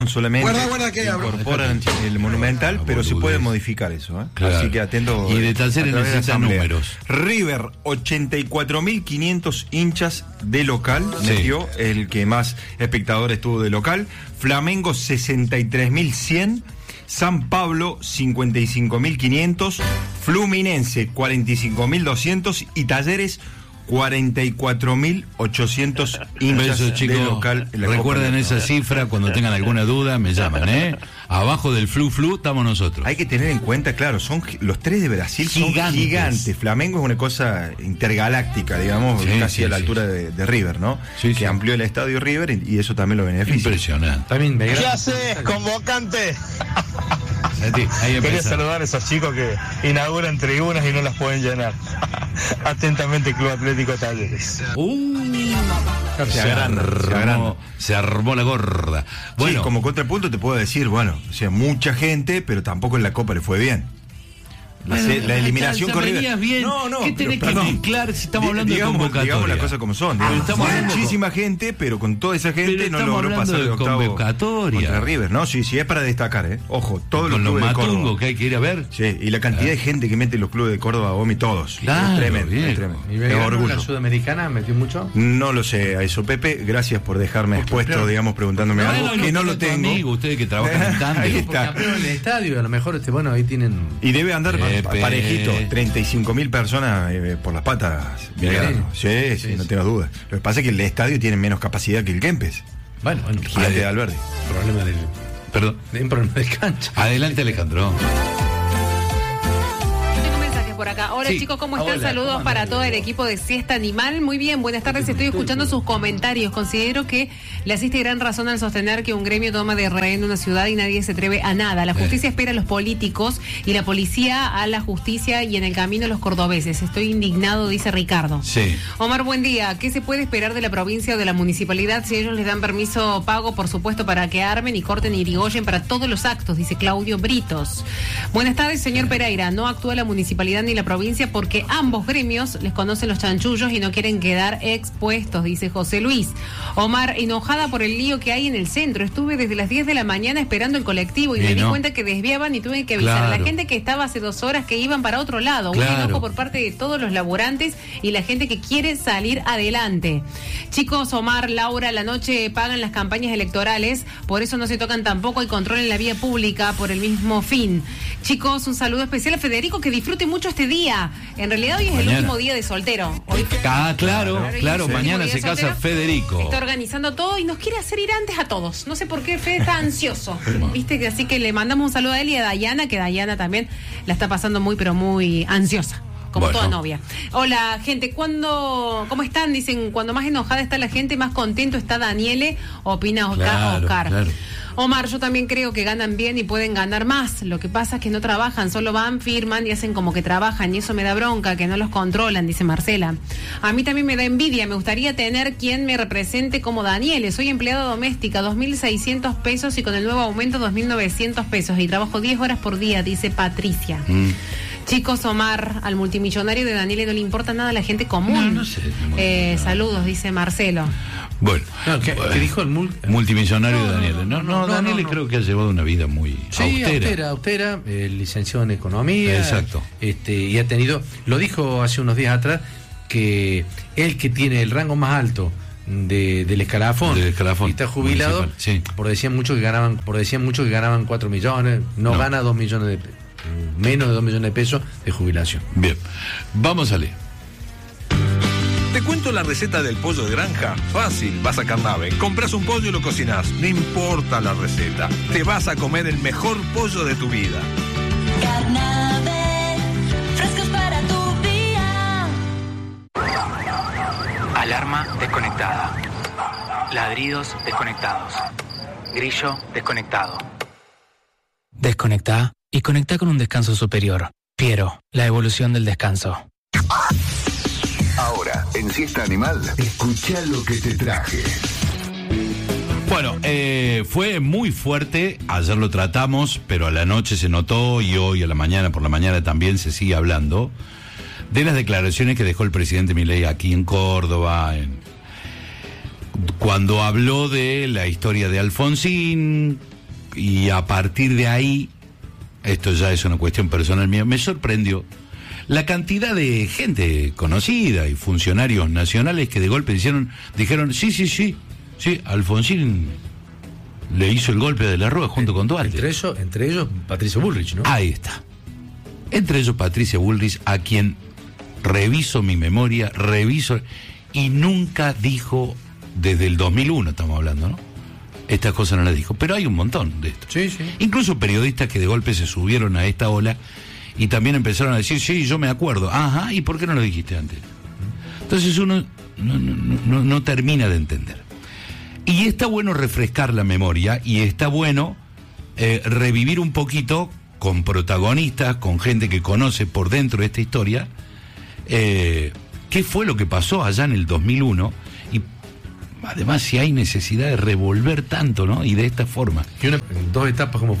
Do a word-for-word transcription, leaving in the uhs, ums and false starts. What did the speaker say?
solamente guarda, guarda, que incorporan el Monumental, Ah, pero se puede boludez. modificar eso, ¿eh? Claro. Así que atento. Y de Talleres a través de la necesitan asamblea. números. River, ochenta y cuatro mil quinientos hinchas de local, Sí. metió el que más espectadores tuvo de local. Flamengo, sesenta y tres mil cien. San Pablo, cincuenta y cinco mil quinientos. Fluminense, cuarenta y cinco mil doscientos. Y Talleres, cuarenta y cuatro mil ochocientos hinchas Besos, chicos. de local. en la Recuerden Copa esa cifra, cuando tengan alguna duda me llaman, ¿eh? Abajo del flu flu estamos nosotros. Hay que tener en cuenta, claro, son gi- los tres de Brasil Gigantes. son gigantes. Flamengo es una cosa intergaláctica, digamos, Sí, casi sí, a la sí, altura sí. de, de River, ¿no? Sí, que sí. amplió el estadio River y, y eso también lo beneficia. Impresionante. También ¿Qué Belgrano. haces, convocante? Santi, ahí Quería empieza. saludar a esos chicos que inauguran tribunas y no las pueden llenar. Atentamente, Club Atlético Talleres. Uh, Se se, agranda, se armó, agranda. se armó la gorda. Bueno, Bueno, como contrapunto te puedo decir, bueno, o sea, mucha gente, pero tampoco en la Copa le fue bien. La, Bueno, se- la eliminación ya con venías River. bien. No, no, ¿Qué pero, tenés que perdón. mezclar si estamos Di- hablando de digamos, convocatoria? Digamos las cosas como son. Pero Digamos, estamos fue hablando muchísima gente, pero con toda esa gente Pero no estamos logró hablando pasar de de octavo convocatoria. contra River, ¿no? Sí, sí, es para destacar, ¿eh? Ojo, todos con los los clubes de Córdoba. matungos que hay que ir a ver. Sí, y la cantidad de gente que mete los clubes de Córdoba, Omi, todos. Claro, es tremendo, bien. es tremendo. ¿Y Es Belgrano en orgullo. la Sudamericana metió mucho? No lo sé, a eso, Pepe. Gracias por dejarme expuesto, pero- digamos, preguntándome Bueno, algo que no lo tu tengo. amigo, ustedes que trabajan en Ahí tándem. Porque está. ampliaron el estadio, a lo mejor, este, bueno, ahí tienen... Y debe andar Pepe. pa- parejito, treinta y cinco mil personas eh, por las patas. Belgrano. Sí, sí, Sí, no sí. tengo dudas. Lo que pasa es que el estadio tiene menos capacidad que el Kempes, Bueno, bueno, el gigante de hay Alberdi. problema del... Perdón. hay un problema de cancha. Adelante, Alejandro. Tengo mensajes por acá. Hola Sí. chicos, ¿cómo están? Hola, Saludos ¿cómo para andan? todo el equipo de Siesta Animal. Muy bien, buenas tardes. Estoy escuchando sus comentarios. Considero que le asiste gran razón al sostener que un gremio toma de rehén una ciudad y nadie se atreve a nada. La justicia espera a los políticos y la policía a la justicia y en el camino a los cordobeses. Estoy indignado, dice Ricardo. Sí. Omar, buen día. ¿Qué se puede esperar de la provincia o de la municipalidad si ellos les dan permiso pago, por supuesto, para que armen y corten y irigoyen para todos los actos? Dice Claudio Britos. Buenas tardes, señor Pereira. No actúa la municipalidad ni la provincia porque ambos gremios les conocen los chanchullos y no quieren quedar expuestos, dice José Luis. Omar, enojada por el lío que hay en el centro. Estuve desde las diez de la mañana esperando el colectivo y Y me di no. cuenta que desviaban y tuve que avisar a la Claro. gente que estaba hace dos horas que iban para otro lado. Un Claro. enojo por parte de todos los laburantes y la gente que quiere salir adelante. Chicos, Omar, Laura, la noche pagan las campañas electorales, por eso no se tocan tampoco y controlan la vía pública por el mismo fin. Chicos, un saludo especial a Federico, que disfrute mucho este día. En realidad hoy es Mañana. el último día de soltero. Hoy Ah, claro, hoy es claro, el último mañana día se de casa soltero. Federico. Está organizando todo y nos quiere hacer ir antes a todos. No sé por qué Fede está ansioso. ¿Viste? Así que le mandamos un saludo a él y a Dayana, que Dayana también la está pasando muy, pero muy ansiosa. Como Bueno. toda novia. Hola, gente, ¿cuándo, ¿cómo están? Dicen, cuando más enojada está la gente, más contento está Daniele, opina Oscar. Claro, Oscar. claro. Omar, yo también creo que ganan bien y pueden ganar más. Lo que pasa es que no trabajan, solo van, firman y hacen como que trabajan y eso me da bronca, que no los controlan, dice Marcela. A mí también me da envidia, me gustaría tener quien me represente como Daniele. Soy empleada doméstica, dos mil seiscientos pesos y con el nuevo aumento dos mil novecientos pesos y trabajo diez horas por día, dice Patricia. Mm. Chicos, Omar, al multimillonario de Daniele no le importa nada a la gente común. No, no sé, no me Eh, importa. saludos, dice Marcelo. Bueno, No, ¿qué, bueno. qué dijo el mul? Multimillonario No, de no, Daniel. no, No, no, no, no, Daniel no, creo que ha llevado una vida muy Sí, austera. austera, austera, eh, licenciado en economía. Exacto. Este, y ha tenido, lo dijo hace unos días atrás, que él que tiene el rango más alto de, del escalafón, Del escalafón y está jubilado, municipal, sí. por decían mucho que ganaban, por decían mucho que ganaban cuatro millones, no, No. gana dos millones de pe- menos de dos millones de pesos de jubilación. Bien, vamos a leer. Te cuento la receta del pollo de granja. Fácil, vas a Carnave, compras un pollo y lo cocinás. No importa la receta, te vas a comer el mejor pollo de tu vida. Carnave, frescos para tu día. Alarma desconectada. Ladridos desconectados. Grillo desconectado. Desconecta y conecta con un descanso superior. Piero, la evolución del descanso. Ahora, en Siesta Animal, escucha lo que te traje. Bueno, eh, fue muy fuerte, ayer lo tratamos, pero a la noche se notó y hoy a la mañana, por la mañana también se sigue hablando de las declaraciones que dejó el presidente Milei aquí en Córdoba, en, cuando habló de la historia de Alfonsín, y a partir de ahí, esto ya es una cuestión personal mía, me sorprendió la cantidad de gente conocida y funcionarios nacionales que de golpe dijeron, dijeron sí, sí, sí, sí, Alfonsín le hizo el golpe de la Rúa junto con Duarte. Entre ellos, entre ellos Patricia Bullrich, ¿no? Ahí está. Entre ellos Patricia Bullrich, a quien reviso mi memoria, reviso, y nunca dijo, desde el dos mil uno estamos hablando, ¿no? Estas cosas no las dijo, pero hay un montón de esto. Sí, sí. Incluso periodistas que de golpe se subieron a esta ola y también empezaron a decir, sí, yo me acuerdo. Ajá, ¿y por qué no lo dijiste antes? Entonces uno no, no, no, no termina de entender. Y está bueno refrescar la memoria y está bueno eh, revivir un poquito con protagonistas, con gente que conoce por dentro de esta historia, eh, qué fue lo que pasó allá en el dos mil uno y además si hay necesidad de revolver tanto, ¿no? Y de esta forma. Y una, en dos etapas como